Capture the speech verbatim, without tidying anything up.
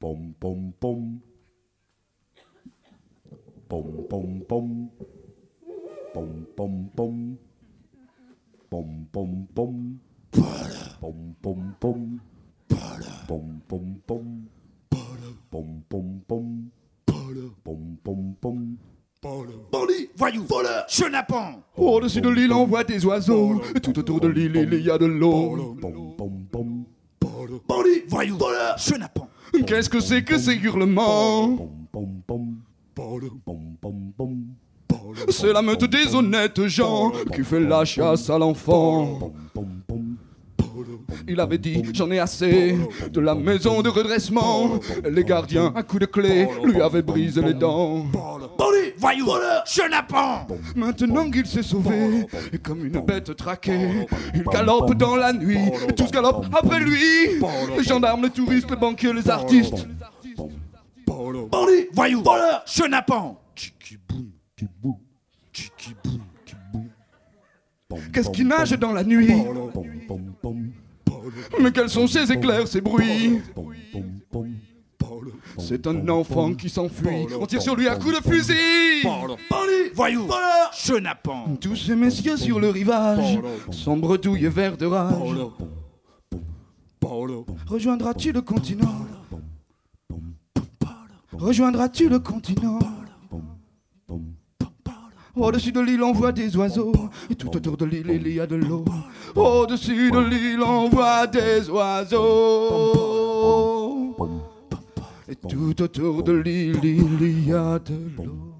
Pom pom pom. Pom pom pom. Pom pom pom. Pom pom pom. Pom pom pom. Pom pom pom. Pom pom pom. Pom pom pom. Bandit, voyou, voleur, chenapan. Au-dessus de l'île, on voit des oiseaux. Et tout autour de l'île, il y a de l'eau. Pom pom pom. Bandit, voyou, voleur, chenapan. Qu'est-ce que c'est que ces hurlements? Pom pom pom. Pom pom pom. C'est la meute des honnêtes gens qui fait la chasse à l'enfant. Pom pom pom. Il avait dit, j'en ai assez de la maison de redressement. Les gardiens, à coups de clé, lui avaient brisé les dents. Bandit, voyou, voleur, chenapan. Maintenant qu'il s'est sauvé, et comme une bête traquée, il galope dans la nuit, et tous galopent après lui. Les gendarmes, les touristes, les banquiers, les artistes. Bandit, voyou, voleur, chenapan. Qu'est-ce qui nage dans la nuit? Pom pom pom. Mais quels sont ces éclairs, ces bruits? Pom pom pom. C'est un enfant qui s'enfuit. On tire sur lui à coups de fusil. Bandit, voyou, voleur, chenapan. Tous ces messieurs sur le rivage sont bredouilles et verts de rage. Rejoindras-tu le continent? Rejoindras-tu le continent? Au-dessus de l'île, on voit des oiseaux. Et tout autour de l'île, il y a de l'eau. Au-dessus de l'île, on voit des oiseaux. Et tout autour de l'île, il y a de l'eau.